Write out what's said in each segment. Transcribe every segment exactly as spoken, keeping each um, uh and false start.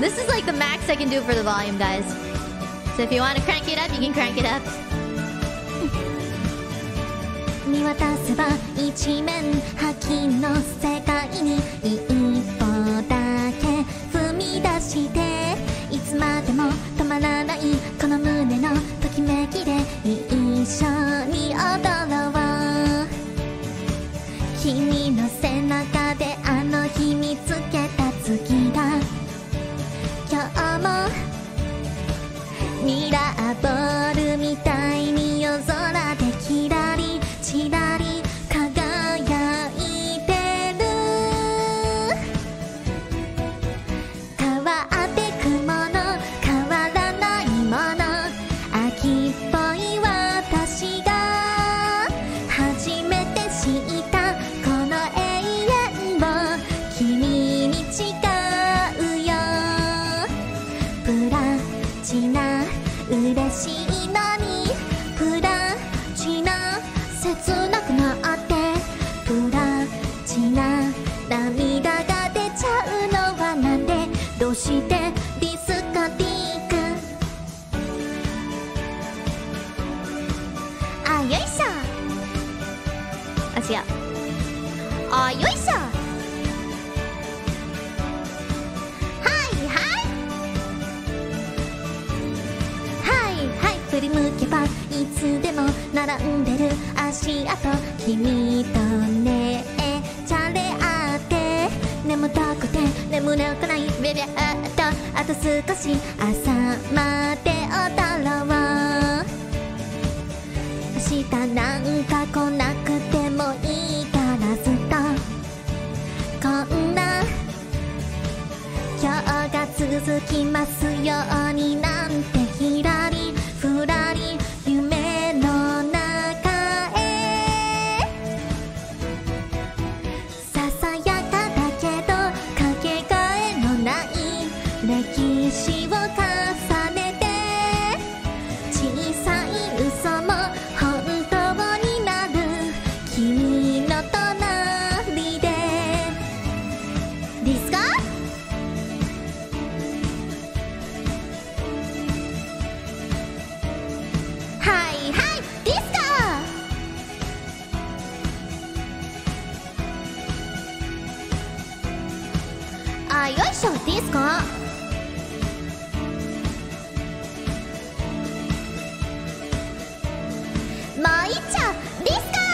This is like the max I can do for the volume, guys. So if you want to crank it up, you can crank it up. 見渡せば一面覇気の世界に一歩だけ踏み出していつまでも止まらないこの胸のときめきで一緒に踊ろう君の背中であの日見つけた月が今日もミラーボールみたいに夜空でキラリチラリ輝いてる変わってくもの変わらないもの秋っぽい私が初めて知ったこの永遠を君に誓うよプラチナ嬉しいのにプラチナ切なくなってプラチナ涙が出ちゃうのはなんでどうしてディスコティックあよいしょあ、違う。あ、よいしょ。 はいはいはいはい振り向けばいつでも並んでる足跡君とねじゃれ合って眠たくて眠れくないベビャーっとあと少し朝まで踊ろう明日なんか来なくてもいいからずっとこんな今日が続きますようになんてひらりふらり夢の中へささやかだけどかけがえのない歴史を重ねて小さい嘘も本当になる君の隣でディスコはいはいディスコあよいしょディスコもう一丁ディスコ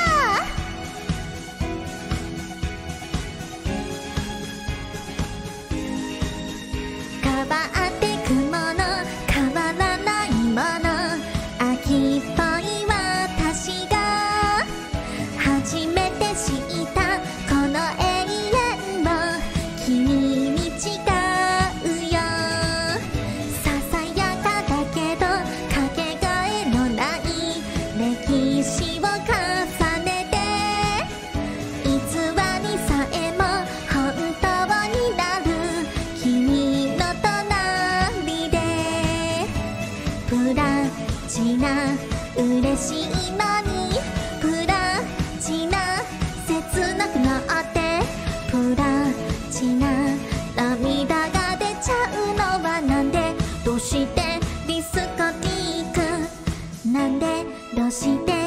変わってくもの変わらないもの秋っぽい私が初めて知ったこの永遠を君に誓うよささやかだけどかけがえのない歴史を重ねて偽りさえも本当になる君の隣でプラチナ嬉しいのにプラチナ切なくなってプラチナ涙が出ちゃうのはなんでどうしてディスコティックなんでどうして